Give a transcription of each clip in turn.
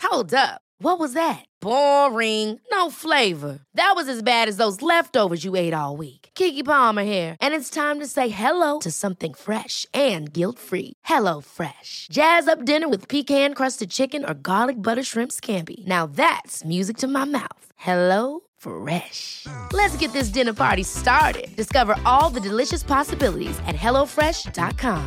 Hold up. What was that? Boring. No flavor. That was as bad as those leftovers you ate all week. Keke Palmer here, and it's time to say hello to something fresh and guilt-free. Hello Fresh. Jazz up dinner with pecan-crusted chicken or garlic butter shrimp scampi. Now that's music to my mouth. Hello Fresh. Let's get this dinner party started. Discover all the delicious possibilities at hellofresh.com.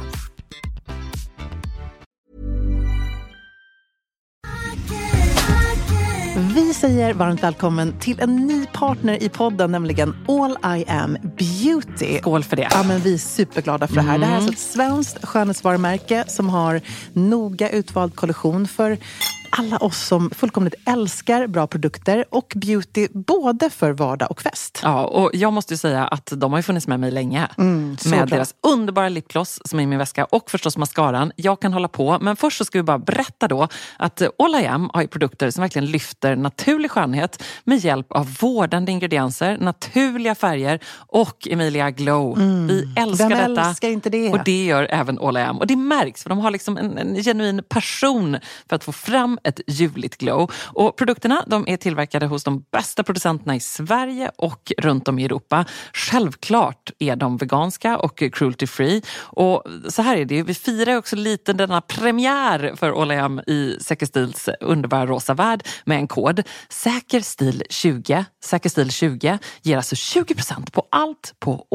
Vi säger varmt välkommen till en ny partner i podden, nämligen All I Am Beauty. Skål för det. Ja, men vi är superglada för det här. Det här är alltså ett svenskt skönhetsvarumärke som har noga utvald kollektion för alla oss som fullkomligt älskar bra produkter och beauty både för vardag och fest. Ja, och jag måste ju säga att de har ju funnits med mig länge. Med deras underbara lipgloss som är i min väska och förstås mascaran. Jag kan hålla på, men först så ska vi bara berätta då att All I Am har ju produkter som verkligen lyfter naturlig skönhet med hjälp av vårdande ingredienser, naturliga färger och Emilia Glow. Vi älskar detta. Vem älskar inte det? Och det gör även All I Am. Och det märks för de har liksom en genuin passion för att få fram ett ljuvligt glow. Och produkterna, de är tillverkade hos de bästa producenterna i Sverige och runt om i Europa. Självklart är de veganska och cruelty free. Och så här är det, vi firar också lite denna premiär för All I Am i Säker Stils underbara rosa värld med en kod. Säkerstil20. Säkerstil20 ger alltså 20% på allt på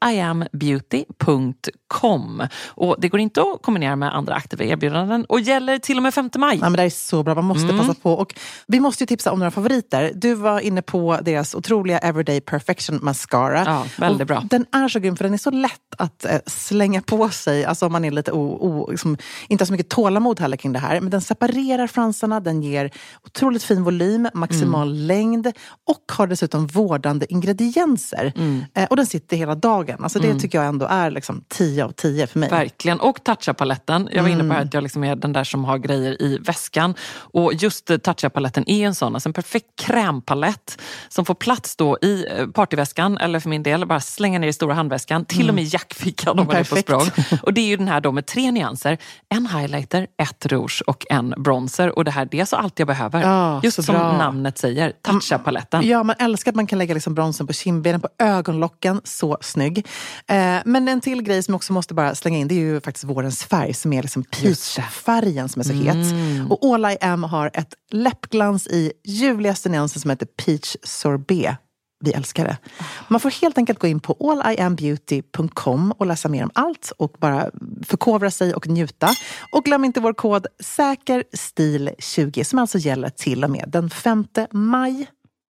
alliambeauty.com. Och det går inte att kombinera med andra aktiva erbjudanden och gäller till och med 5 maj. Ja, men det är så bra, man måste passa på. Och vi måste ju tipsa om några favoriter. Du var inne på deras otroliga Everyday Perfection Mascara. Ja, väldigt bra. Den är så grym för den är så lätt att slänga på sig. Alltså om man är lite liksom, inte har så mycket tålamod heller kring det här. Men den separerar fransarna, den ger otroligt fin volym, maximal längd och har dessutom vårdande ingredienser. Och den sitter hela dagen. Alltså det tycker jag ändå är liksom 10 av 10 för mig. Verkligen. Och Tatcha-paletten. Jag var inne på att jag liksom är den där som har grejer i väskan. Och just Tatcha-paletten är en sån. Alltså en perfekt krämpalett som får plats då i partyväskan. Eller för min del, bara slänga ner i stora handväskan. Till och med jackfickan om man är på språng. Och det är ju den här då med 3 nyanser. En highlighter, 1 rouge och en bronzer. Och det här, det är så allt jag behöver. Ja, just som namnet säger. Tatcha-paletten. Ja, man älskar att man kan lägga liksom bronzen på kindbenen, på ögonlocken. Så snygg. Men en till grej som också måste bara slänga in, det är ju faktiskt vårens färg som är liksom peach-färgen som är så het. Och All I Am har ett läppglans i ljuvligaste nyansen som heter Peach Sorbet. Vi älskar det. Man får helt enkelt gå in på alliambeauty.com och läsa mer om allt och bara förkovra sig och njuta. Och glöm inte vår kod SÄKERSTIL20 som alltså gäller till och med den 5 maj.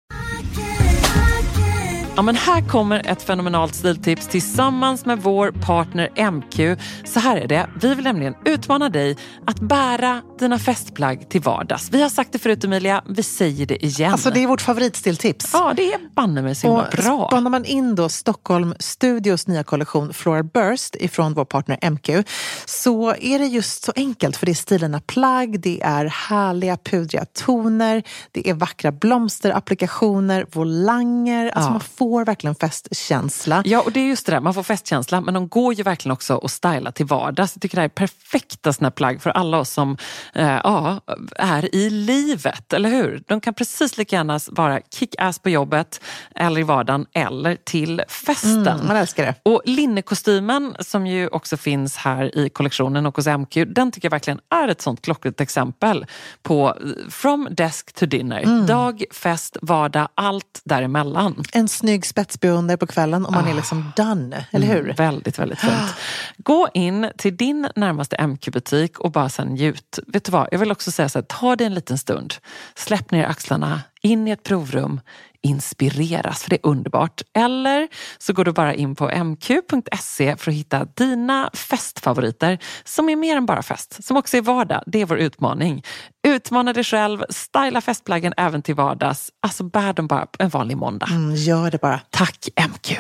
Ja, men här kommer ett fenomenalt stiltips tillsammans med vår partner MQ. Så här är det. Vi vill nämligen utmana dig att bära dina festplagg till vardags. Vi har sagt det förut, Emilia. Vi säger det igen. Alltså det är vårt favoritstiltips. Ja, det är banne mig så himla bra. Spanar man in då Stockholm Studios nya kollektion Floral Burst ifrån vår partner MQ, så är det just så enkelt. För det är stilarna plagg, det är härliga pudriga toner, det är vackra blomsterapplikationer, volanger. Alltså man får verkligen festkänsla. Ja, och det är just det där. Man får festkänsla, men de går ju verkligen också att styla till vardags. Jag tycker det här är perfekta såna plagg för alla oss som är i livet, eller hur? De kan precis lika gärna vara kick-ass på jobbet eller i vardagen eller till festen. Man älskar det. Och linnekostymen som ju också finns här i kollektionen och hos MQ, den tycker jag verkligen är ett sånt klockrent exempel på from desk to dinner. Dag, fest, vardag, allt däremellan. En snygg spetsbeundare på kvällen och man är liksom done, eller hur? Väldigt, väldigt fint. Gå in till din närmaste MQ-butik och bara sen njut. Vet du vad, jag vill också säga så här, ta dig en liten stund. Släpp ner axlarna, in i ett provrum, inspireras, för det är underbart. Eller så går du bara in på mq.se för att hitta dina festfavoriter som är mer än bara fest, som också är vardag. Det är vår utmaning. Utmana dig själv, styla festplaggen även till vardags. Alltså bär dem bara en vanlig måndag. Gör det bara. Tack MQ.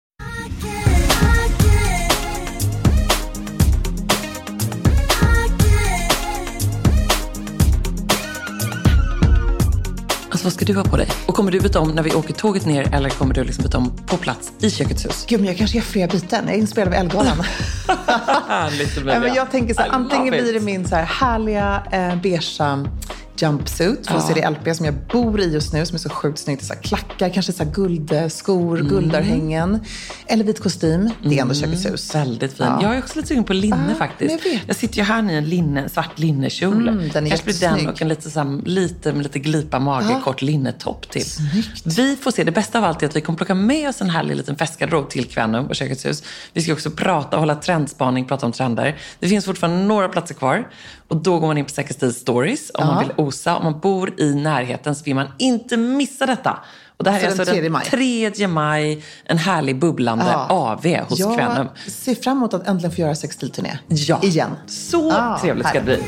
Alltså vad ska du ha på dig? Och kommer du byta om när vi åker tåget ner eller kommer du liksom byta om på plats i kökets hus? Gud, men jag kanske gör fler byten. Jag är inspelad av Elgalan. Lite bra. Men jag tänker så här, antingen blir det min så här härliga beigea jumpsuit från serie LP som jag bor i just nu, som är så sjukt snyggt. Så här klackar, kanske så här guldskor, guldörhängen. Eller vit kostym. Det är ändå Kökets hus. Väldigt fin. Jag är också lite sugen på linne faktiskt. Jag sitter ju här i en svart linnekjol. Den är kanske blir den och en lite glipa mage, kort linnetopp till. Snyggt. Vi får se. Det bästa av allt är att vi kommer plocka med oss en härlig liten festgarderob till Kvänum och Kökets hus. Vi ska också hålla trendspaning, prata om trender. Det finns fortfarande några platser kvar. Och då går man in på Säker Stil Stories om man vill osa. Om man bor i närheten så vill man inte missa detta. Och det här är alltså den 3 maj. En härlig bubblande AV hos Kvänum. Jag ser fram emot att äntligen få göra sextilturné. Igen. Så trevligt ska det bli.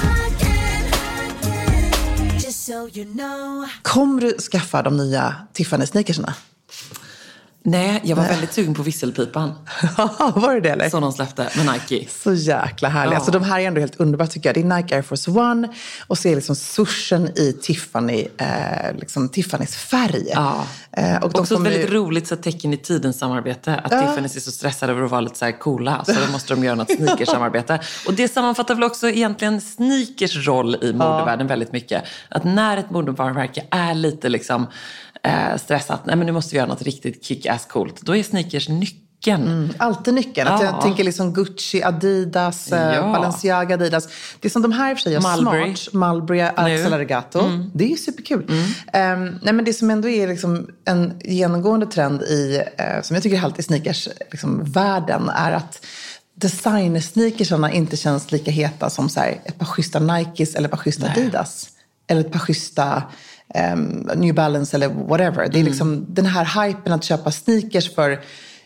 Kommer du skaffa de nya Tiffany-sneakersarna? Nej, jag var väldigt sugen på visselpipan. Var det eller? Som de släppte med Nike. Så jäkla härligt. Alltså de här är ändå helt underbart tycker jag. Det är Nike Air Force One och så är liksom swooshen i Tiffany, liksom Tiffany's färg. Ja. Och också väldigt roligt så tecken i tidens samarbete. Att Tiffany är så stressade över att vara lite så här coola. Så då måste de göra något sneakers-samarbete. Och det sammanfattar väl också egentligen sneakers roll i modevärlden väldigt mycket. Att när ett modevarumärke är lite liksom stressat, nej men nu måste vi göra något riktigt kick-ass coolt. Då är sneakers nyckeln. Alltid nyckeln. Att jag tänker liksom Gucci, Adidas, Balenciaga, Adidas. Det är som de här i och för sig är smart. Mulberry, Accelerato. Det är ju superkul. Nej men det som ändå är liksom en genomgående trend i, som jag tycker är helt i sneakers liksom, världen är att designer-sneakersarna inte känns lika heta som så här, ett par schyssta Nikes eller ett par schyssta Adidas. Eller ett par schyssta New Balance eller whatever. Det är liksom den här hypen att köpa sneakers för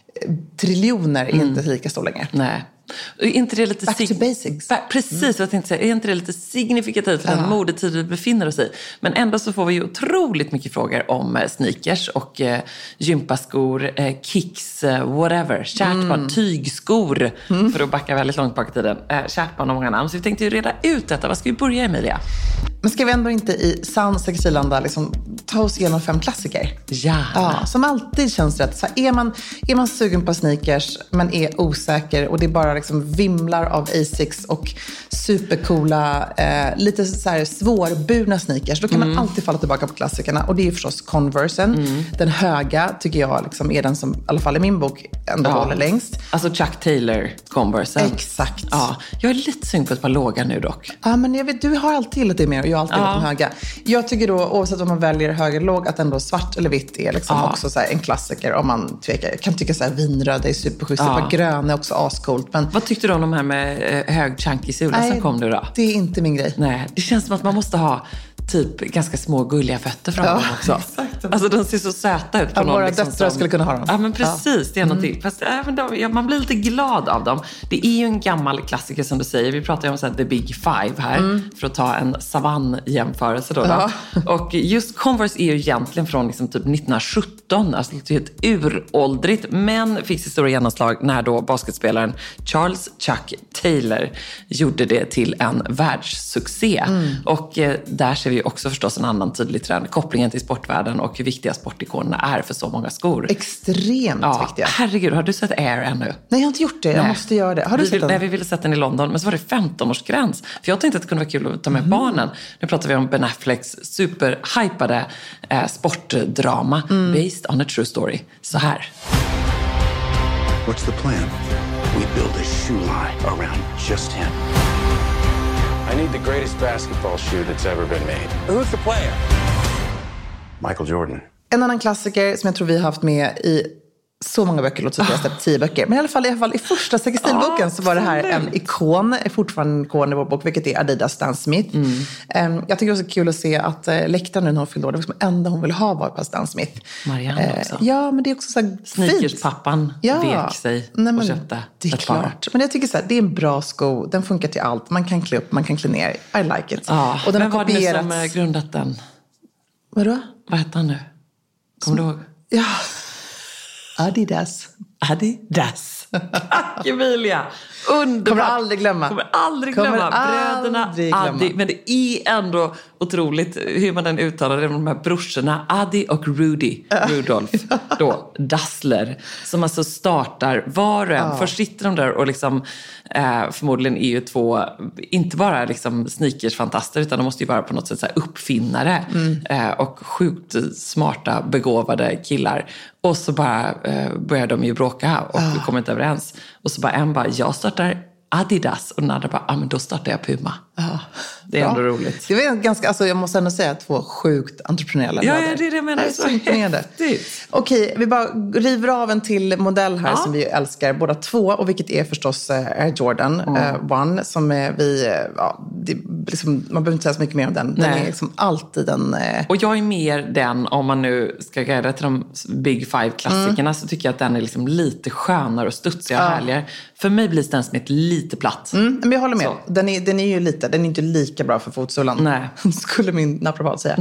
triljoner är inte lika stor längre. Nej. Är inte det lite back to basics. Precis vad jag tänkte säga. Är inte det lite signifikativt för den modetid vi befinner oss i? Men ändå så får vi ju otroligt mycket frågor om sneakers och gympaskor, kicks, whatever. Kärt barn, tygskor för att backa väldigt långt bak i tiden. Kärt barn och många namn. Så vi tänkte ju reda ut detta. Vad ska vi börja, Emilia? Men ska vi ändå inte i sann sextilanda liksom ta oss igenom 5 klassiker? Ja, som alltid känns rätt. Så här, är man sugen på sneakers men är osäker och det bara liksom vimlar av Asics och supercoola, lite så här svårburna sneakers, då kan man alltid falla tillbaka på klassikerna. Och det är förstås Conversen. Den höga tycker jag liksom är den som i alla fall i min bok ändå håller längst. Alltså Chuck Taylor Conversen. Exakt. Ja, jag är lite sugen på ett par låga nu dock. Ja, men jag vet, du har alltid gillat det mer och jag har alltid gillat de höga. Jag tycker då, oavsett om man väljer hög eller låg, att ändå svart eller vitt är liksom också så här en klassiker om man tvekar. Jag kan tycka så här vinröda är superschysst. Ja. Gröna är också ascoolt. Men vad tyckte du om de här med hög chunky sula som kom nu då? Det är inte min grej. Nej, det känns som att man måste ha typ ganska små gulliga fötter från dem också. Exakt. Alltså de ser så söta ut. Ja, våra liksom döttrar skulle kunna ha dem. Ja, men precis. Det är någonting. Fast man blir lite glad av dem. Det är ju en gammal klassiker som du säger. Vi pratar ju om så här, The Big Five här. För att ta en savann-jämförelse då. Och just Converse är ju egentligen från liksom typ 1917. Alltså det är ett uråldrigt. Men fick sitt stora genomslag när då basketspelaren Charles Chuck Taylor gjorde det till en världssuccé. Och där ser vi också förstås en annan tydlig trend. Kopplingen till sportvärlden och hur viktiga sportikonerna är för så många skor. Extremt viktiga. Herregud, har du sett Air ännu? Nej, jag har inte gjort det. Jag måste göra det. Har du sett den? Nej, vi ville sätta den i London. Men så var det 15-årsgräns. För jag tänkte att det kunde vara kul att ta med barnen. Nu pratar vi om Ben Afflecks superhypade sportdrama. Based on a true story. Så här. What's the plan? We build a shoe line around just him. I need the greatest basketball shoe that's ever been made. Who's the player? Michael Jordan. En annan klassiker som jag tror vi har haft med i så många böcker, låt säga jag har släppt 10 böcker. Men i alla fall i första sextilboken så var det här en ikon, fortfarande en ikon i vår bok, vilket är Adidas Stan Smith. Jag tycker det är så kul att se att läktaren nu när hon fyllde år, det var som enda hon ville ha var på Stan Smith. Marianne också. Ja, men det är också så här sneakerspappan vek sig och köpte det är klart. Men jag tycker så här, det är en bra sko, den funkar till allt. Man kan klä upp, man kan klä ner. I like it. Och den men har kopierats. Var det som grundat den? Vadå? Vad hette han nu? Kommer du ihåg? Ja. Adidas. Tack Emilia. Underbart. Kommer aldrig glömma. Bröderna Addi. Men det är ändå otroligt hur man den uttalar det, de här brorsorna Addi och Rudolf då, Dassler, som alltså startar var och en. Först sitter de där och liksom förmodligen är ju två, inte bara liksom sneakersfantaster, utan de måste ju vara på något sätt så här uppfinnare och sjukt smarta, begåvade killar. Och så bara börjar de ju bråka och kommer inte överens. Och så bara en bara, jag startar Adidas, och den andra bara, men då startar jag Puma. Det är ändå roligt. Det var ganska, alltså jag måste ändå säga, 2 sjukt entreprenöriella bröder. Ja, det är det jag menar. Så häftigt. Okej, vi bara river av en till modell här som vi älskar båda två, och vilket är förstås Air Jordan 1, som vi, det, liksom, man behöver inte säga så mycket mer om den. Den är liksom alltid den... Och jag är mer den, om man nu ska guida till de Big Five-klassikerna, så tycker jag att den är liksom lite skönare och studsigare och härligare. För mig blir den som ett lite platt. Men jag håller med. Den är ju lite, den är inte lika bra för fotsolen. Nej. Skulle min naprapat säga.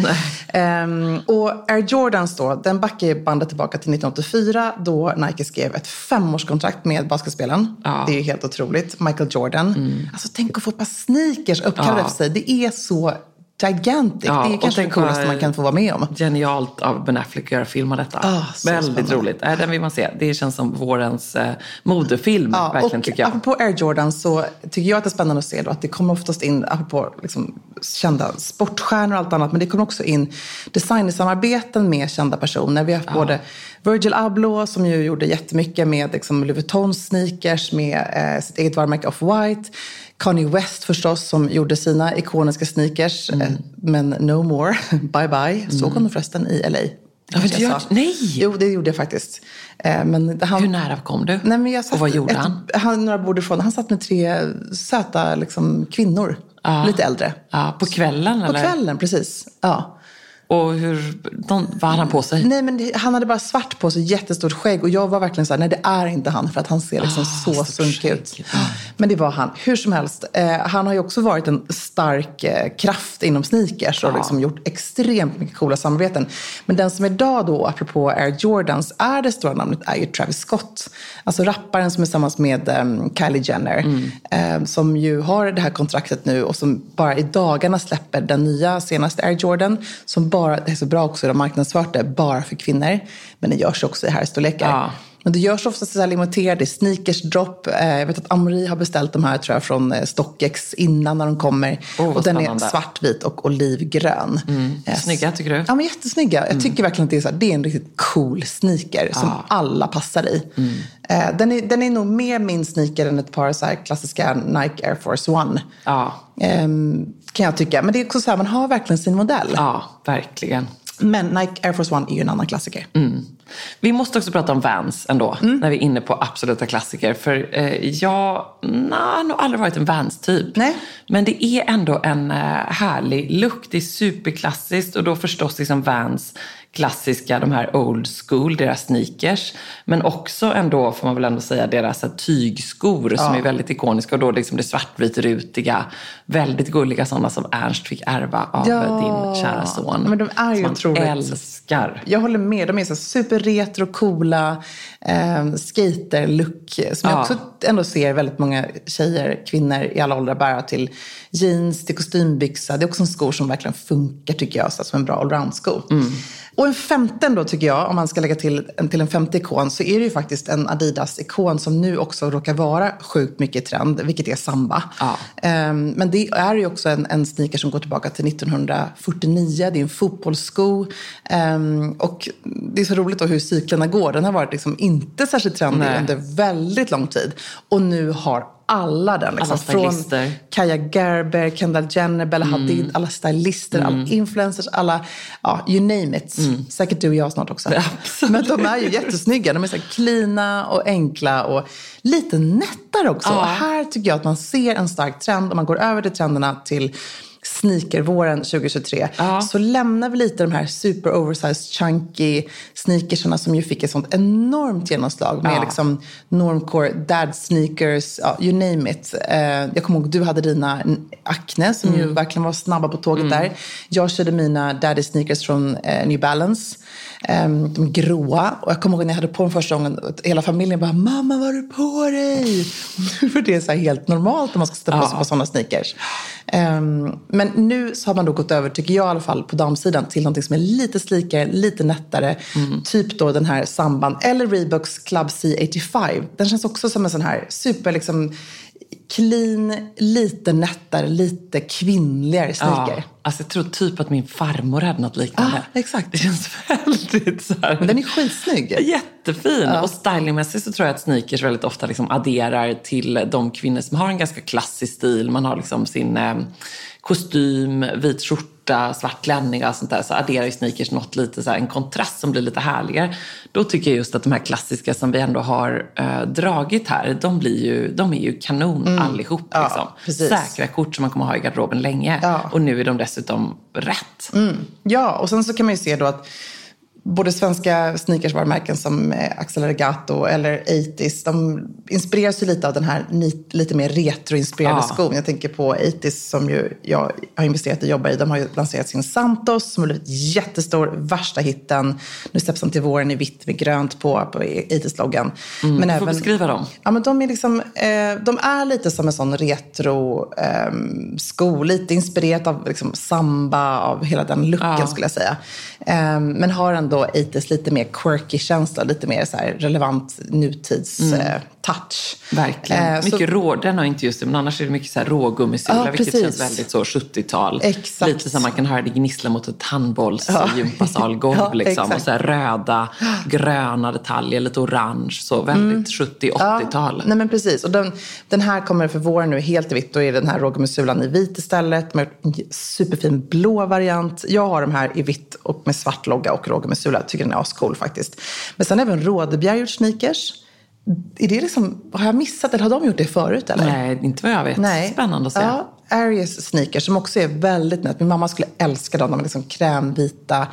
Och Air Jordans då, den backar ju bandet tillbaka till 1984, då Nike skrev ett 5-årskontrakt med basketspelaren. Det är ju helt otroligt. Michael Jordan. Alltså tänk att få ett par sneakers uppkallade efter sig. Det är så gigantic. Det är kanske det coolaste man kan få vara med om. Genialt av Ben Affleck att göra film av detta. Väldigt roligt. Den vill man se. Det känns som vårens modefilm, verkligen, tycker jag. Apropå Air Jordan så tycker jag att det är spännande att se då, att det kommer oftast in, apropå liksom kända sportstjärnor och allt annat, men det kommer också in designsamarbeten med kända personer. Vi har haft både Virgil Abloh, som ju gjorde jättemycket med liksom Louis Vuitton sneakers, med sitt eget varumärke Off-White. Kanye West förstås, som gjorde sina ikoniska sneakers. Men no more, bye bye. Såg hon förresten i LA. Nej! Jo, det gjorde jag faktiskt. Men hur nära kom du? Nej, men jag satt, och vad gjorde han? Några bord ifrån. Han satt med 3 söta liksom, kvinnor. Lite äldre. På kvällen, eller? På kvällen, precis. Ja. Och vad hade han på sig? Nej, men han hade bara svart på sig, jättestort skägg. Och jag var verkligen så här, nej, det är inte han. För att han ser liksom så sunkig ut. Men det var han. Hur som helst. Han har ju också varit en stark kraft inom sneakers. Och liksom gjort extremt mycket coola samarbeten. Men den som idag då, apropå Air Jordans, är det stora namnet, är ju Travis Scott. Alltså rapparen som är tillsammans med Kylie Jenner. Som ju har det här kontraktet nu. Och som bara i dagarna släpper den nya senaste Air Jordan. Som bara, det är så bra också, de marknadsfört det bara för kvinnor. Men det görs också i herrstorlekar. Men det görs ofta så här limiterade sneakers drop. Jag vet att Amori har beställt de här, tror jag, från StockX innan när de kommer. Och den är svartvit och olivgrön. Snygga, tycker du? Ja, men jättesnygga. Jag tycker verkligen att det är, så här, det är en riktigt cool sneaker som alla passar i. Den är nog mer min sneaker än ett par så här klassiska Nike Air Force One. Kan jag tycka. Men det är också så här, man har verkligen sin modell. Ja, verkligen. Men Nike Air Force One är ju en annan klassiker. Vi måste också prata om Vans ändå, när vi är inne på absoluta klassiker. För jag har nog aldrig varit en Vans-typ. Nej. Men det är ändå en härlig look. Det är superklassiskt, och då förstås liksom Vans klassiska, de här old school, deras sneakers. Men också ändå, får man väl ändå säga, deras tygskor som är väldigt ikoniska. Och då liksom det svartvit-rutiga, väldigt gulliga sådana som Ernst fick ärva av din kära son. Men de är ju otroligt. Älskar. Jag håller med, de är så superretro, coola skater-look. Som jag också ändå ser väldigt många tjejer, kvinnor i alla åldrar bära till jeans, till kostymbyxa. Det är också en skor som verkligen funkar, tycker jag, så som en bra allround-sko. Och en femte då, tycker jag, om man ska lägga till en femte ikon, så är det ju faktiskt en Adidas-ikon som nu också råkar vara sjukt mycket i trend, vilket är Samba. Men det är ju också en sneaker som går tillbaka till 1949. Det är en fotbollssko. Och det är så roligt då hur cyklerna går. Den har varit liksom inte särskilt trendig under väldigt lång tid. Och nu har alla den. Liksom. Alla från Kaja Gerber, Kendall Jenner, Bella Hadid, alla stylister, alla influencers, alla, you name it. Säkert du och jag snart också. Men de är ju jättesnygga. De är så här cleana och enkla och lite nättare också. Och här tycker jag att man ser en stark trend, om man går över till trenderna till sneakervåren 2023 så lämnar vi lite de här super oversized chunky sneakersarna som ju fick ett sånt enormt genomslag med liksom normcore dad sneakers, you name it. Jag kommer ihåg du hade dina Acne som ju verkligen var snabba på tåget där. Jag körde mina daddy sneakers från New Balance. De gråa. Och jag kommer ihåg när jag hade på dem första gången, hela familjen bara, mamma, vad har du på dig? För det är så här helt normalt om man ska sätta på sig på sådana sneakers. Men nu så har man då gått över, tycker jag i alla fall, på damsidan till någonting som är lite slikare, lite nättare. Typ då den här Samband eller Reeboks Club C85. Den känns också som en sån här super liksom clean, lite nättare, lite kvinnligare sneaker. Ja, alltså jag tror typ att min farmor hade något liknande. Exakt. Det känns väldigt så här. Men den är skitsnygg. Jättefin. Och stylingmässigt så tror jag att sneakers väldigt ofta liksom adderar till de kvinnor som har en ganska klassisk stil. Man har liksom sin kostym, vit skjorta, svart klänning och sånt där. Så adderar ju sneakers något lite så här, en kontrast som blir lite härligare. Då tycker jag just att de här klassiska som vi ändå har dragit här, de är ju kanon allihop. Liksom. Säkra kort som man kommer ha i garderoben länge. Ja. Och nu är de dessutom rätt. Ja, och sen så kan man ju se då att både svenska sneakersvarumärken som Axel Regato eller 80s, de inspireras ju lite av den här lite mer retroinspirerade skon. Jag tänker på 80s som ju jag har investerat i och jobbar i. De har ju lanserat sin Santos som har blivit jättestor, värsta hitten. Nu släpps den till våren i vitt med grönt på 80s-loggan. Men även, får beskriva dem? Ja, men de är liksom, de är lite som en sån retro sko, lite inspirerat av liksom samba, av hela den looken skulle jag säga. Men har ändå 80s lite mer quirky känsla, lite mer så här relevant nutids touch. Verkligen. Mycket den har inte just det, men annars är det mycket så här rågummisula, vilket känns väldigt så 70-tal. Exakt. Lite som man kan höra det gnissla mot ett handbolls-gympasalgolv liksom. Och så här röda, gröna detaljer, lite orange, så väldigt 70-80-tal. Nej men precis, och den här kommer för våren nu helt i vitt, och är den här rågummissulan i vit istället med en superfin blå variant. Jag har de här i vitt och med svart logga och rågummisula. Jag tycker den är ascool faktiskt. Men sen även Rådebjer gjort sneakers. Är det liksom, har jag missat eller har de gjort det förut eller? Nej, inte vad jag vet. Nej. Spännande att se. Ja, Aries sneakers som också är väldigt nött. Min mamma skulle älska dem. De är liksom krämvita,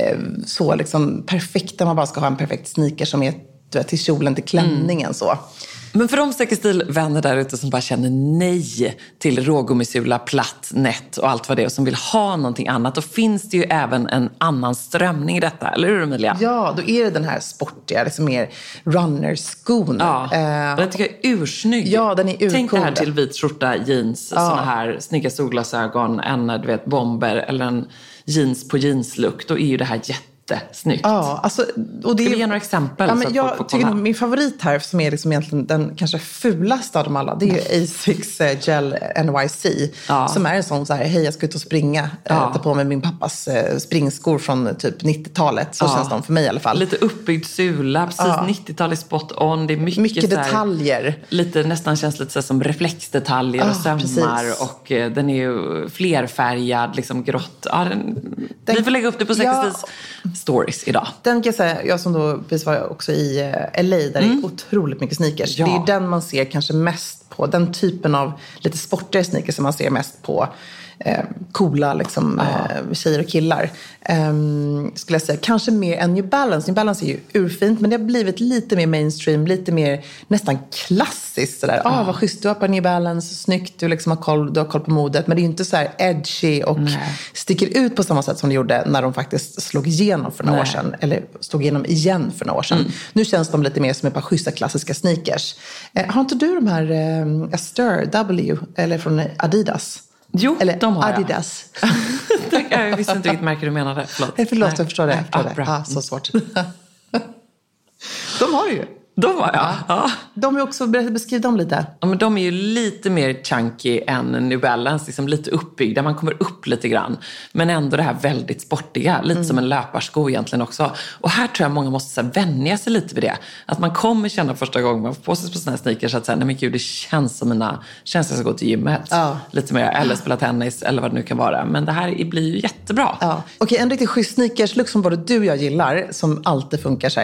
så liksom perfekta. Man bara ska ha en perfekt sneaker som är till kjolen, till klänningen så. Men för de stilvänner där ute som bara känner nej till rågummisula, platt, nätt och allt vad det är och som vill ha någonting annat, då finns det ju även en annan strömning i detta, eller hur Emilia? Ja, då är det den här sportiga, liksom mer runner-skon. Ja, den tycker jag är ursnygg. Ja, den är urcool. Tänk det här till vit skjorta, jeans, såna här snygga solglasögon, en bomber eller en jeans på jeans-look, då är ju det här snyggt. Ja, alltså, och det ska vi ge några exempel? Ja, men jag tycker min favorit här, som är liksom egentligen den kanske fulaste av dem alla, det är ju Asics Gel NYC. Som är en sån så här, hej jag ska ut och springa. Ta på mig min pappas springskor från typ 90-talet. Så känns de för mig i alla fall. Lite uppbyggd sula, precis 90-talet spot on. Det är mycket detaljer. Här, lite, nästan känns lite så som reflexdetaljer och sömmar. Precis. Och den är ju flerfärgad, liksom grått. Vi får lägga upp det på 60s stories idag. Den kan jag säga, jag som då precis var också i LA där det är otroligt mycket sneakers. Ja. Det är den man ser kanske mest på, den typen av lite sportigare sneakers som man ser mest på coola liksom, tjejer och killar. Skulle jag säga. Kanske mer än New Balance. New Balance är ju urfint, men det har blivit lite mer mainstream, lite mer nästan klassiskt. Sådär. Vad schysst, du har på New Balance, snyggt, du, liksom du har koll på modet. Men det är ju inte så här edgy och sticker ut på samma sätt som det gjorde när de faktiskt slog igenom för några år sedan. Eller slog igenom igen för några år sedan. Nu känns de lite mer som ett par schyssta klassiska sneakers. Har inte du de här Astor W eller från Adidas? Jo, eller de har Adidas. Jag visste inte vilket märke du menade. Förlåt, jag förstår det. Så svårt. De har ju. De var ja. De är också, beskriv dem lite. Ja, men de är ju lite mer chunky än New Balance, liksom lite uppbyggda. Man kommer upp lite grann. Men ändå det här väldigt sportiga. Lite som en löparsko egentligen också. Och här tror jag många måste så här, vänja sig lite vid det. Att man kommer känna första gången man får på sig på såna här sneakers att säga, nej men gud, det känns som jag ska gå till gymmet. Lite mer, eller spela tennis eller vad det nu kan vara. Men det här blir ju jättebra. Okej, en riktigt schysst sneakers-look som både du och jag gillar, som alltid funkar så här,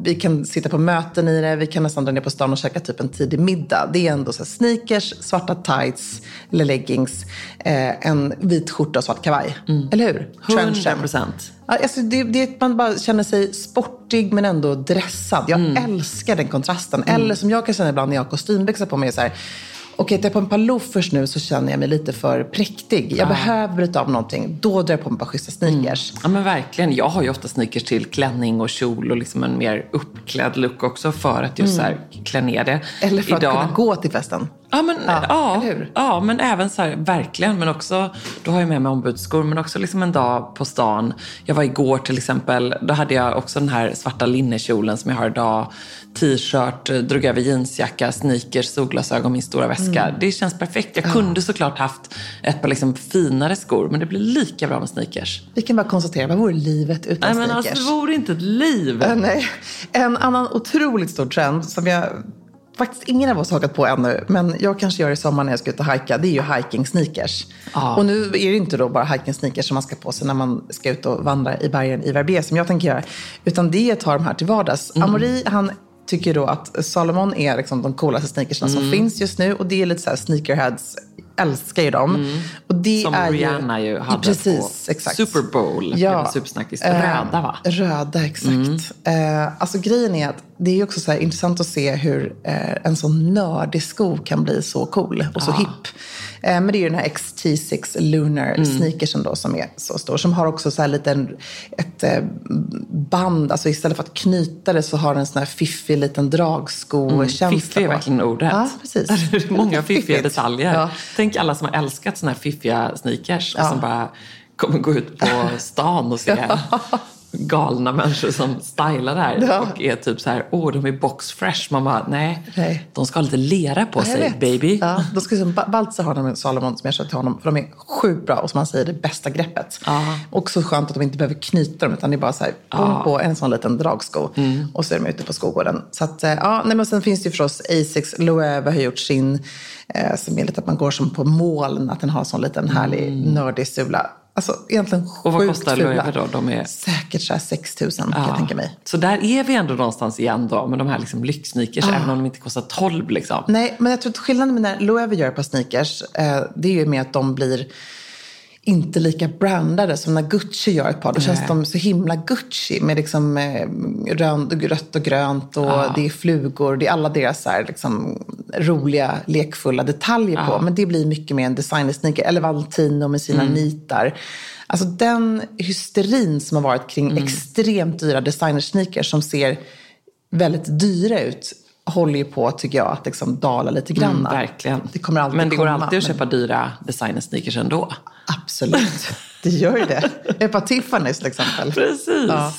vi kan sitta på möten i det, vi kan nästan dra ner på stan och käka typ en tidig middag. Det är ändå så här sneakers, svarta tights eller leggings, en vit skjorta och svart kavaj. Eller hur? 100%. Alltså man bara känner sig sportig men ändå dressad. Jag älskar den kontrasten. Eller som jag kan känna ibland när jag har kostymbyxor på mig så här: okej, jag är på en par loafers nu så känner jag mig lite för präktig. Jag behöver bryta av någonting. Då drar jag på mig ett par schyssta sneakers. Ja, men verkligen. Jag har ju ofta sneakers till klänning och kjol och liksom en mer uppklädd look också för att just så här klä ner det. Eller för att kunna gå till festen. Ja, men, eller hur? ja, men även så här, verkligen. Men också, då har jag med mig ombudsskor, men också liksom en dag på stan. Jag var igår till exempel, då hade jag också den här svarta linnekjolen som jag har idag. T-shirt, drog över jeansjacka, sneakers, solglasögon, min stora väska. Det känns perfekt. Jag kunde såklart haft ett par liksom finare skor, men det blir lika bra med sneakers. Vi kan bara konstatera, vad vore livet utan sneakers? Men alltså, det vore inte ett liv. Nej. En annan otroligt stor trend som jag faktiskt ingen av oss har hakat på ännu, men jag kanske gör det i sommar när jag ska ut och hajka, det är ju hiking sneakers. Och nu är det inte då bara hiking sneakers som man ska på sig när man ska ut och vandra i bergen i Verbier som jag tänker göra, utan det är att ha de här till vardags. Amaury, han tycker då att Salomon är liksom de coolaste sneakersna som finns just nu, och det är lite så här sneakerheads älskar ju dem. Och det som är Rihanna ju hade på exakt. Super Bowl. Supersnackis. Röda, va? Röda, exakt. Alltså grejen är att det är också så här intressant att se hur en sån nördig sko kan bli så cool och så hipp. Men det är ju den här XT6 Lunar sneakersen då som är så stor. Som har också så här ett band. Alltså istället för att knyta det så har den en sån här fiffig liten dragsko-känsla. Fiffig är verkligen ordet. Ja, precis. Det är många fiffiga detaljer. Ja. Tänk alla som har älskat såna här fiffiga sneakers och som bara kommer gå ut på stan och se galna människor som stylar där och är typ så här, de är box fresh. Man bara, nej. De ska ha lite lera på sig, baby. Ja, de ska som Baltzar har med Salomon som jag köpte till honom, för de är sjukt bra och som man säger det bästa greppet. Och så skönt att de inte behöver knyta dem, utan det är bara så här på en sån liten dragsko och så är de ute på skogården. Så att, men sen finns det ju förstås Asics. Loewe har gjort sin som är lite att man går som på moln, att den har sån liten härlig nördig sula. Alltså egentligen sjukt. Och vad kostar Loewe då? De är säkert så här 6 000 kan jag tänka mig. Så där är vi ändå någonstans igen då, med de här liksom lyxsneakers, även om de inte kostar 12 liksom. Nej, men jag tror att skillnaden med när Loewe gör på sneakers, det är ju med att de blir inte lika brandade som när Gucci gör ett par. Då känns de så himla Gucci med liksom rött och grönt och det är flugor. Det är alla deras så här, liksom, roliga, lekfulla detaljer på. Men det blir mycket mer en designer-sneaker. Eller Valentino med sina nitar. Alltså den hysterin som har varit kring extremt dyra designer-sneakers som ser väldigt dyra ut håller ju på, tycker jag, att liksom dala lite grann. Verkligen. Det kommer alltid men det går komma, alltid att köpa dyra designer-sneakers ändå. Absolut, det gör ju det. Jag är på Tiffany's till exempel. Precis. Ja.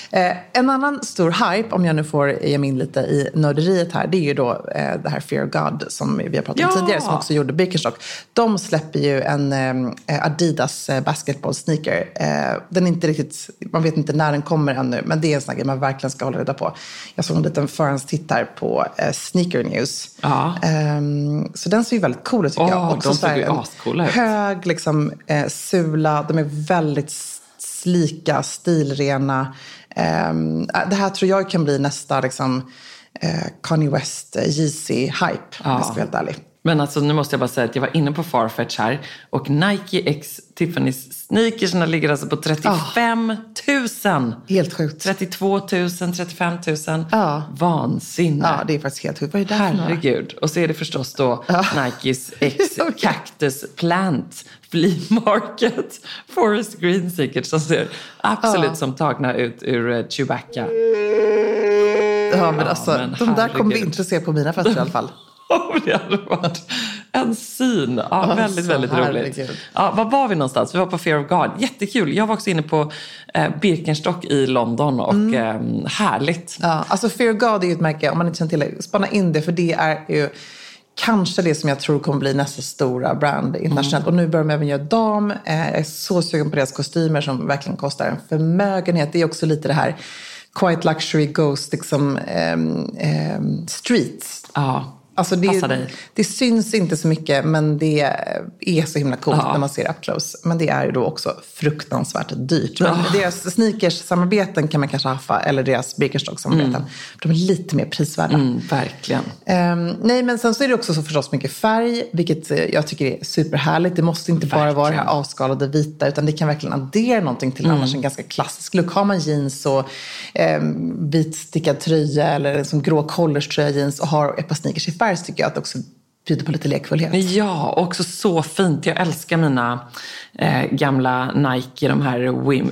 En annan stor hype, om jag nu får ge mig in lite i nörderiet här, det är ju då det här Fear of God som vi har pratat om tidigare, som också gjorde Birkenstock. De släpper ju en Adidas basketball sneaker. Den är inte riktigt, man vet inte när den kommer ännu, men det är en sån här grej man verkligen ska hålla reda på. Jag såg en liten förhandstitt här på Sneaker News. Så den ser ju väldigt cool ut, tycker jag. Också de ser ju ascoola ut. Hög liksom, sula, de är väldigt slika, stilrena. Det här tror jag kan bli nästa liksom, Kanye West Yeezy-hype, om jag ska vara helt ärlig. Men alltså, nu måste jag bara säga att jag var inne på Farfetch här och Nike X Tiffany's sneakersna ligger alltså på 35 000. Helt sjukt. 32 000, 35 000. Vansinne. Ja, det är faktiskt helt sjukt. Vad är det där? Herregud. Och så är det förstås då Nikes X Cactus Plant Flea Market Forest Green sneakers som ser absolut som tagna ut ur Chewbacca. Ja, men alltså, de där kommer vi inte se på mina fötter i alla fall. Det hade varit en syn. Ja, väldigt, väldigt roligt. Ja, var var vi någonstans? Vi var på Fear of God. Jättekul. Jag var också inne på Birkenstock i London och härligt. Ja, alltså Fear of God är ju ett märke, om man inte känner till det, spana in det, för det är ju kanske det som jag tror kommer bli nästa stora brand internationellt. Och nu börjar de även göra dam. Jag är så sugen på deras kostymer som verkligen kostar en förmögenhet. Det är också lite det här Quiet Luxury Ghost liksom, streets. Ja. Alltså Passar dig. det syns inte så mycket, men det är så himla coolt när man ser up close. Men det är ju då också fruktansvärt dyrt. Men deras sneakers-samarbeten kan man kanske haffa, eller deras Birkenstock-samarbeten. För de är lite mer prisvärda. Verkligen. Nej, men sen så är det också så förstås mycket färg, vilket jag tycker är superhärligt. Det måste inte bara vara det här avskalade vita, utan det kan verkligen addera någonting till annars en ganska klassisk look. Har man jeans och vitstickad tröja eller en sån grå collarströja jeans och har ett par sneakers i färg, så tycker jag att det också bjuder på lite lekfullhet. Ja, också så fint. Jag älskar mina gamla Nike, de här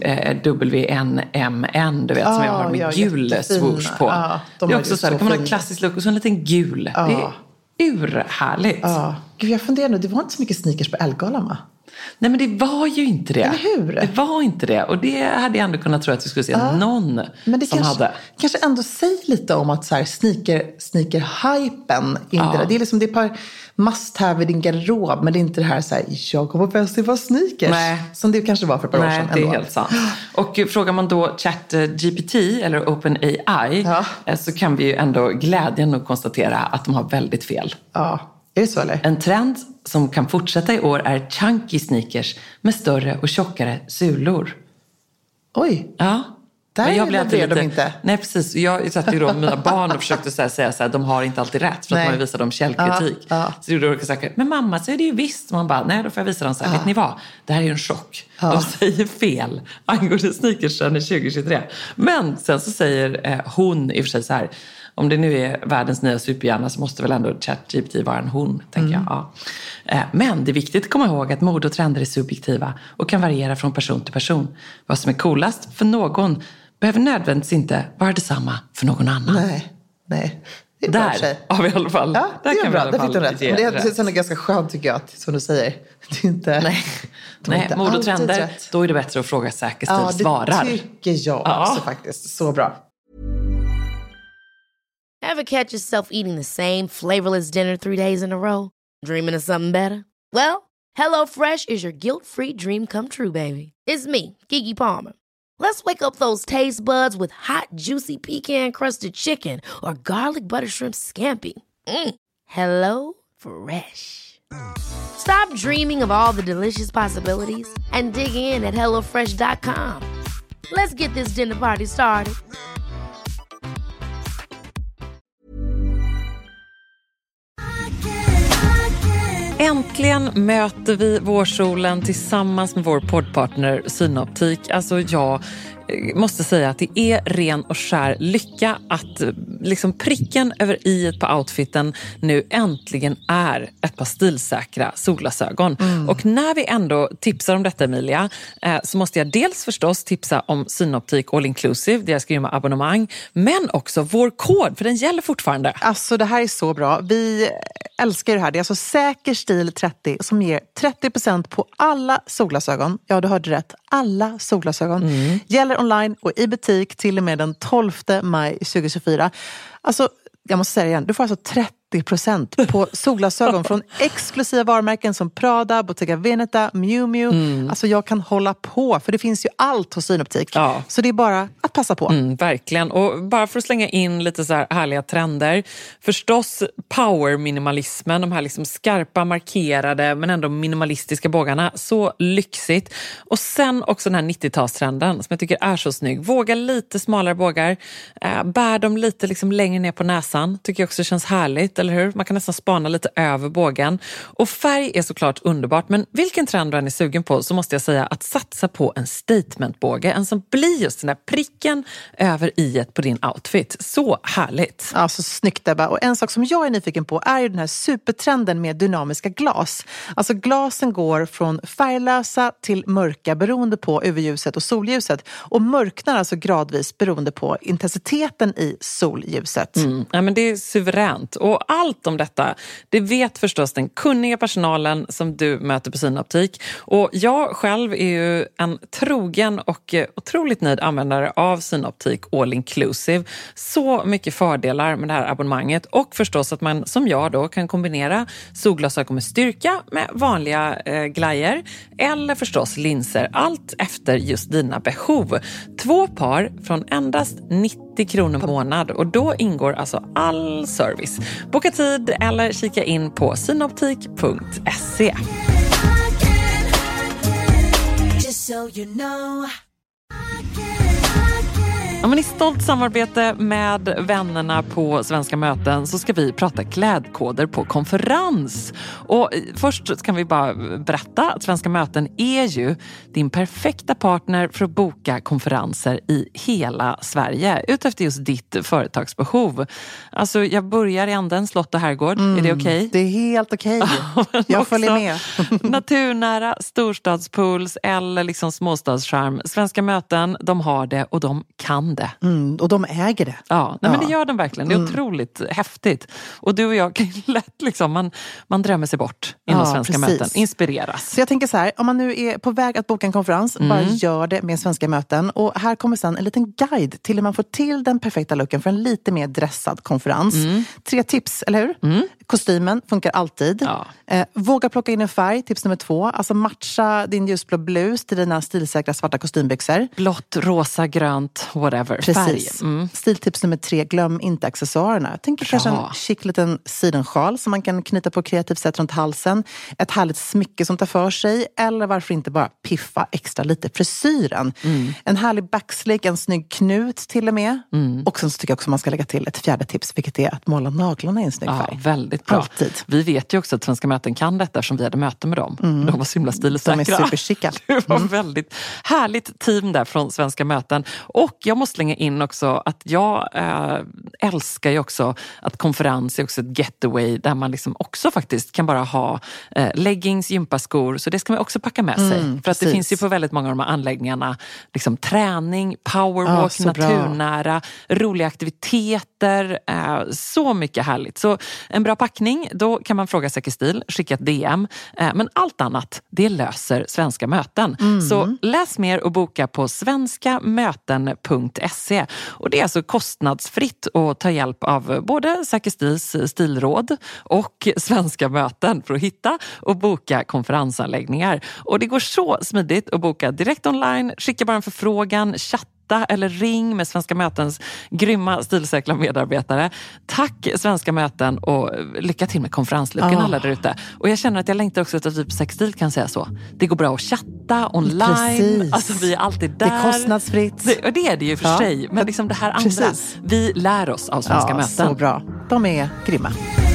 WNMN, du vet, som jag har med gul swoosh på. Ja, det är också så här, det kan man ha klassisk look och så en liten gul. Det är urhärligt. Gud, jag funderar nu, det var inte så mycket sneakers på Ellegalan, va? Nej, men det var ju inte det. Eller hur? Det var inte det. Och det hade jag ändå kunnat tro att vi skulle se någon men det som kanske ändå säger lite om att så här, sneaker-hypen inte det är liksom, det är ett par must-have i din garderob, men det är inte det här så här, jag kommer på festival sneakers. Nej. Som det kanske var för ett par år sedan. Nej, det är helt sant. Och frågar man då ChatGPT eller OpenAI så kan vi ju ändå glädjande nog konstatera att de har väldigt fel. Ja. Är det så, eller? En trend som kan fortsätta i år är chunky sneakers med större och tjockare sulor. Oj. Ja. Där levererar de inte. Nej, precis. Jag satt ju då med mina barn och försökte säga så här, de har inte alltid rätt, för att man visar dem källkritik. Så då kan säga, men mamma, så är det ju visst. Man bara, nej, då får jag visa dem så här, vet ni vad? Det här är ju en chock. De säger fel angående sneakersen i 2023. Men sen så säger hon i och för sig så här, om det nu är världens nya superhjärna så måste väl ändå ChatGPT vara en hon, tänker jag. Ja. Men det är viktigt att komma ihåg att mode och trender är subjektiva och kan variera från person till person. Vad som är coolast för någon behöver nödvändigtvis inte vara detsamma för någon annan. Nej. Det är där bra har vi i alla fall. Ja, det är bra. Det fick du rätt. Men det är ganska skönt, tycker jag, som du säger. Det är inte... Nej, mode och trender, rätt. Då är det bättre att fråga säker stil svarar. Det tycker jag också faktiskt. Så bra. Ever catch yourself eating the same flavorless dinner 3 days in a row? Dreaming of something better? Well, HelloFresh is your guilt-free dream come true, baby. It's me, Keke Palmer. Let's wake up those taste buds with hot, juicy pecan-crusted chicken or garlic butter shrimp scampi. Hello Fresh. Stop dreaming of all the delicious possibilities and dig in at HelloFresh.com. Let's get this dinner party started. Äntligen möter vi vårsolen tillsammans med vår poddpartner Synoptik. Alltså jag måste säga att det är ren och skär lycka att liksom pricken över i-et på outfiten nu äntligen är ett par stilsäkra solglasögon. Och när vi ändå tipsar om detta, Emilia, så måste jag dels förstås tipsa om Synoptik All Inclusive, deras grymma abonnemang, men också vår kod, för den gäller fortfarande. Alltså det här är så bra. Vi älskar det här. Det är alltså Säker stil 30 som ger 30% på alla solglasögon. Ja, du hörde rätt. Alla solglasögon. Gäller online och i butik till och med den 12 maj 2024. Alltså, jag måste säga det igen. Du får alltså 30% på solglasögon från exklusiva varumärken som Prada, Bottega Veneta, Miu Miu. Alltså jag kan hålla på, för det finns ju allt hos Synoptik. Ja. Så det är bara att passa på. Verkligen. Och bara för att slänga in lite så här härliga trender. Förstås power-minimalismen, de här liksom skarpa, markerade men ändå minimalistiska bågarna. Så lyxigt. Och sen också den här 90-talstrenden som jag tycker är så snygg. Våga lite smalare bågar. Bär dem lite liksom längre ner på näsan. Tycker jag också känns härligt, eller hur? Man kan nästan spana lite över bågen. Och färg är såklart underbart, men vilken trend du än är sugen på så måste jag säga att satsa på en statementbåge. En som blir just den där pricken över i-et på din outfit. Så härligt. Ja, så snyggt, Ebba. Och en sak som jag är nyfiken på är ju den här supertrenden med dynamiska glas. Alltså glasen går från färglösa till mörka beroende på UV-ljuset och solljuset. Och mörknar alltså gradvis beroende på intensiteten i solljuset. Ja, men det är suveränt. Och allt om detta, det vet förstås den kunniga personalen som du möter på Synoptik. Och jag själv är ju en trogen och otroligt nöjd användare av Synoptik All Inclusive. Så mycket fördelar med det här abonnemanget. Och förstås att man som jag då kan kombinera solglasögon med styrka med vanliga glajer. Eller förstås linser. Allt efter just dina behov. 2 par från endast 90 90 kronor per månad och då ingår alltså all service. Boka tid eller kika in på synoptik.se. Ja, men i stolt samarbete med vännerna på Svenska möten så ska vi prata klädkoder på konferens. Och först kan vi bara berätta att Svenska möten är ju din perfekta partner för att boka konferenser i hela Sverige utefter just ditt företagsbehov. Alltså jag börjar i änden slott och herrgård. Är det okej? Det är helt okej. Jag följer med. Naturnära, storstadspools eller liksom småstadscharm. Svenska möten, de har det och de kan det. Och de äger det. Ja, nej, men det gör de verkligen. Det är otroligt häftigt. Och du och jag kan lätt liksom, man drömmer sig bort inom Svenska möten. Inspireras. Så jag tänker så här, om man nu är på väg att boka en konferens, bara gör det med Svenska möten. Och här kommer sen en liten guide till hur man får till den perfekta looken för en lite mer dressad konferens. 3 tips, eller hur? Kostymen funkar alltid. Ja. Våga plocka in en färg, tips nummer 2. Alltså matcha din ljusblå blus till dina stilsäkra svarta kostymbyxor. Blått, rosa, grönt, whatever. Precis. Stiltips nummer 3, glöm inte accessoarerna. Jag tänker kanske en chic liten sidensjal som man kan knyta på kreativt sätt runt halsen. Ett härligt smycke som tar för sig. Eller varför inte bara piffa extra lite frisyren. En härlig backslick, en snygg knut till och med. Och sen så tycker jag också man ska lägga till ett 4:e tips, vilket är att måla naglarna i en snygg färg. Väldigt bra. Alltid. Vi vet ju också att Svenska möten kan detta som vi hade möte med dem. De var så himla stilsäkra. De är superchicka. Det var väldigt härligt team där från Svenska möten. Och jag måste slänga in också att jag älskar ju också att konferens är också ett getaway där man liksom också faktiskt kan bara ha leggings, gympaskor, så det ska man också packa med sig. För att det finns ju på väldigt många av de här anläggningarna liksom träning, powerwalk, naturnära, roliga aktiviteter, så mycket härligt. Så en bra packning, då kan man fråga Säker stil, skicka ett DM. Men allt annat, det löser Svenska möten. Så läs mer och boka på svenskamöten.se. Och det är alltså kostnadsfritt att ta hjälp av både Säker stils stilråd och Svenska möten för att hitta och boka konferensanläggningar. Och det går så smidigt att boka direkt online, skicka bara en förfrågan, chatta eller ring med Svenska mötens grymma stilsäkra medarbetare. Tack Svenska möten och lycka till med konferenslucken alla där ute. Och jag känner att jag längtar också att vi på Säker stil kan säga så. Det går bra att chatta online. Precis. Alltså vi är alltid där. Det är kostnadsfritt. Det är det ju för sig. Men liksom det här andra, vi lär oss av Svenska möten. Så bra. De är grymma.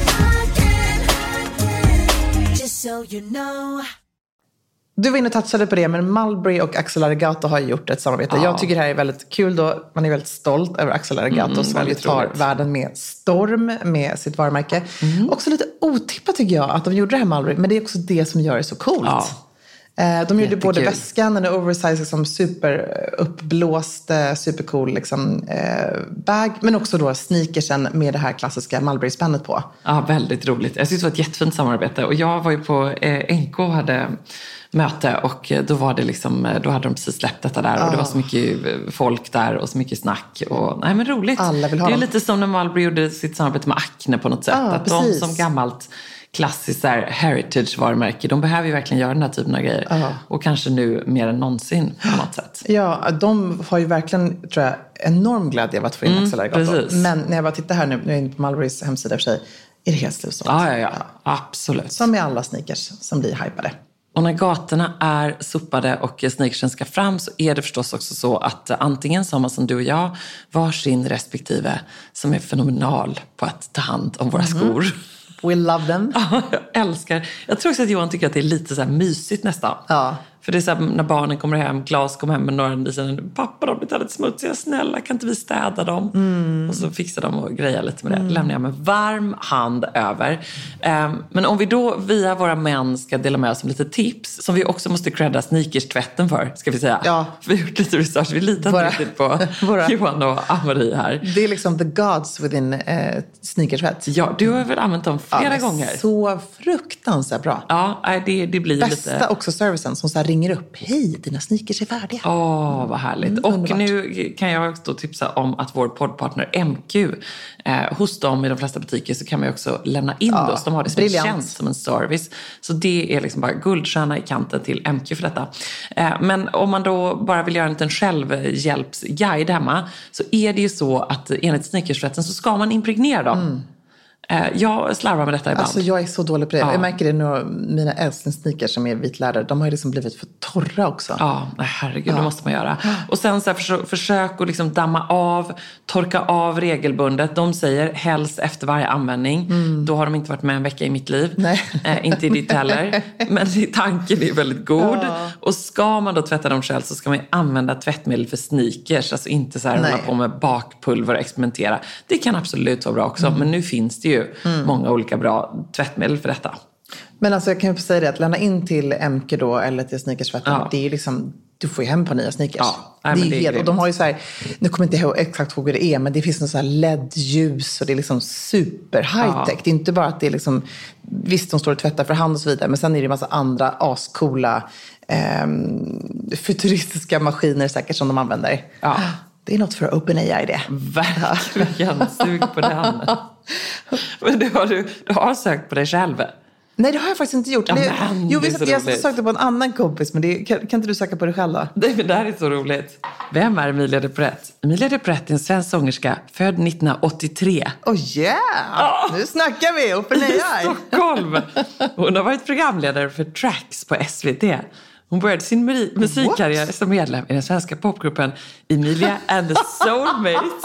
Du var inne och touchade på det, men Mulberry och Axel Arigato har gjort ett samarbete. Jag tycker det här är väldigt kul då. Man är väldigt stolt över Axel Arigato som ju tar världen med storm med sitt varumärke. Också lite otippat tycker jag att de gjorde det här Mulberry, men det är också det som gör det så coolt. De gjorde både väskan, en oversize liksom, superuppblåst, supercool liksom, bag, men också då sneakersen med det här klassiska Mulberry-spännet på. Ja, väldigt roligt. Jag tyckte det var ett jättefint samarbete. Och jag var ju på NK och hade möte och då var det liksom, då hade de precis släppt detta där och det var så mycket folk där och så mycket snack och nej men roligt. Alla vill ha det är dem. lite som när Mulberry gjorde sitt samarbete med Acne på något sätt. Att precis. de som gammalt klassiskt heritage-varumärke, de behöver ju verkligen göra den här typen av grejer. Och kanske nu mer än någonsin på något sätt. Ja, de har ju verkligen, tror jag, enorm glädje av att få in Axel Arigato. Men när jag bara tittar här nu är jag inne på Mulberrys hemsida för sig, är det helt slutsålt. Ja, absolut. Som med alla sneakers som blir hypade. Och när gatorna är sopade och sneakersen ska fram så är det förstås också så att antingen så har man som du och jag varsin respektive som är fenomenal på att ta hand om våra skor. We love them. Ja, jag älskar. Jag tror också att Johan tycker att det är lite så här mysigt nästan. Ja. För det är så här, när barnen kommer hem, Claes kommer hem med några och pappa, de blir lite smutsiga, snälla, kan inte vi städa dem? Och så fixar de och grejer lite med det. Lämnar jag med varm hand över. Men om vi då via våra män ska dela med oss om lite tips, som vi också måste credda sneakers-tvätten för, ska vi säga. Ja. Vi har gjort lite research, vi litar inte riktigt på Johan och Amarie här. Det är liksom the gods within sneakers-tvätt. Ja, du har väl använt dem flera gånger. Så fruktansvärt bra. Ja, det blir bästa lite... också servicen som så här ringer upp. Hej, dina sneakers är färdiga. Vad härligt. Och underbart. Nu kan jag också tipsa om att vår poddpartner MQ, hos dem i de flesta butiker så kan man ju också lämna in oss. De har det som en tjänst, som en service. Så det är liksom bara guldstjärna i kanten till MQ för detta. Men om man då bara vill göra en liten självhjälpsguide hemma, så är det ju så att enligt sneakersrätten så ska man impregnera dem. Jag slarvar med detta ibland. Alltså jag är så dålig på det. Jag märker det nu, mina älsklingssneakers som är vitlärda, de har ju liksom blivit för torra också. Ja, herregud, det måste man göra. Och sen så här, försök att liksom damma av, torka av regelbundet. De säger helst efter varje användning. Då har de inte varit med en vecka i mitt liv. Nej. Inte i ditt heller. Men tanken är väldigt god. Och ska man då tvätta dem själv så ska man använda tvättmedel för sneakers. Alltså inte så här hålla på med bakpulver och experimentera. Det kan absolut vara bra också. Men nu finns det ju många olika bra tvättmedel för detta. Men alltså jag kan ju säga det, att lämna in till MQ då eller till sneakersvätten, det är ju liksom, du får ju hem på nya sneakers. Det är ju helt, och de har ju så här, nu kommer jag inte ihåg exakt hur det är, men det finns någon så här LED-ljus och det är liksom super high-tech. Det är inte bara att det är liksom, visst de står och tvättar för hand och så vidare, men sen är det en massa andra ascoola futuristiska maskiner säkert som de använder. Det är något för OpenAI det. Verkligen, sug på den. Men du har sökt på dig själv? Nej, det har jag faktiskt inte gjort. Jag sökte på en annan kompis, men kan inte du söka på dig själv då? Nej, men det här är så roligt. Vem är Emilia de Pret? Emilia de Pret är en svensk sångerska, född 1983. Nu snackar vi, OpenAI. I Stockholm. Hon har varit programledare för Tracks på SVT. Hon började sin musikkarriär som medlem i den svenska popgruppen Emilia and the Soulmates.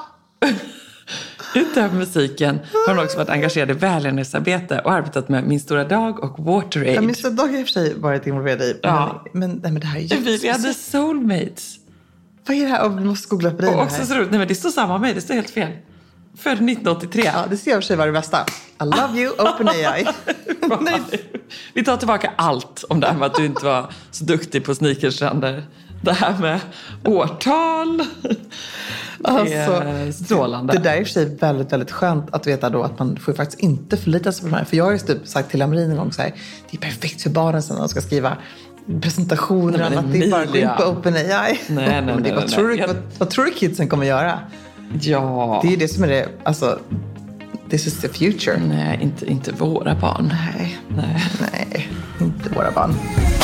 Utöver musiken har hon också varit engagerad i välgörenhetsarbete och arbetat med Min stora dag och WaterAid. Min stora dag har i och för sig varit involverad i. Men det här är ju Emilia and the Soulmates. Vad är det här? Vi måste googla på det. Och också så roligt. Nej, men det står samma med. Det står helt fel. Född 1983. Ja, det ser jag i och för sig vara det bästa. I love you, OpenAI. Vi tar tillbaka allt om det här med att du inte var så duktig på sneakersänder. Det här med årtal. Alltså, strålande. Det där är i och för sig väldigt, väldigt skönt att veta då att man får faktiskt inte förlita sig på de här. För jag har ju typ sagt till Amarin en gång så här, det är perfekt för barnen sen när de ska skriva presentationer och annat. Det är bara att gå in på OpenAI. Nej. Vad tror du kidsen kommer göra? Ja. Det är det som är det, alltså, this is the future. Nej, inte våra barn. Nej, inte våra barn.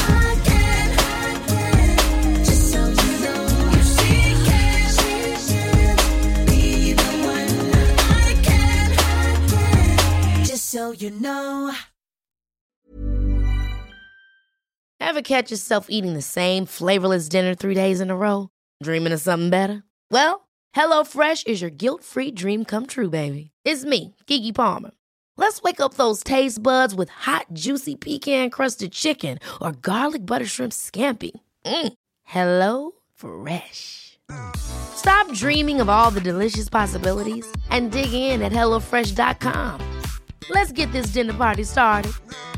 So you know. Ever catch yourself eating the same flavorless dinner 3 days in a row? Dreaming of something better? Well, HelloFresh is your guilt-free dream come true, baby. It's me, Keke Palmer. Let's wake up those taste buds with hot, juicy pecan-crusted chicken or garlic butter shrimp scampi. Hello Fresh. Stop dreaming of all the delicious possibilities and dig in at HelloFresh.com. Let's get this dinner party started.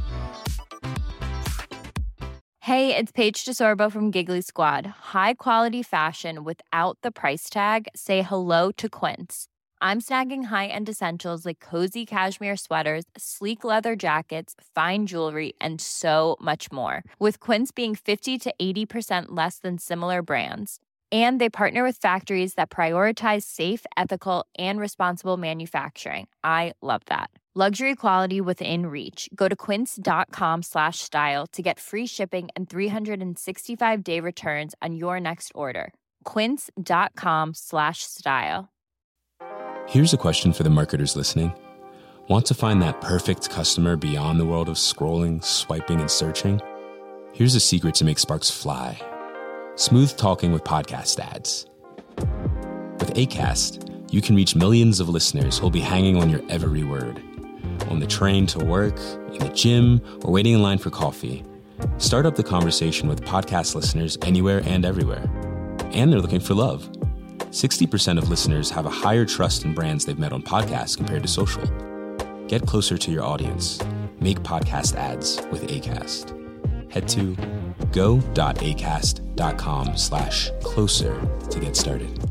Hey, it's Paige DeSorbo from Giggly Squad. High quality fashion without the price tag. Say hello to Quince. I'm snagging high-end essentials like cozy cashmere sweaters, sleek leather jackets, fine jewelry, and so much more. With Quince being 50 to 80% less than similar brands. And they partner with factories that prioritize safe, ethical, and responsible manufacturing. I love that. Luxury quality within reach. Go to quince.com/style to get free shipping and 365-day returns on your next order. Quince.com/style. Here's a question for the marketers listening. Want to find that perfect customer beyond the world of scrolling, swiping, and searching? Here's a secret to make sparks fly. Smooth talking with podcast ads. With Acast, you can reach millions of listeners who'll be hanging on your every word. On the train to work, in the gym, or waiting in line for coffee. Start up the conversation with podcast listeners anywhere and everywhere. And they're looking for love. 60% of listeners have a higher trust in brands they've met on podcasts compared to social. Get closer to your audience. Make podcast ads with Acast. Head to go.acast.com/closer to get started.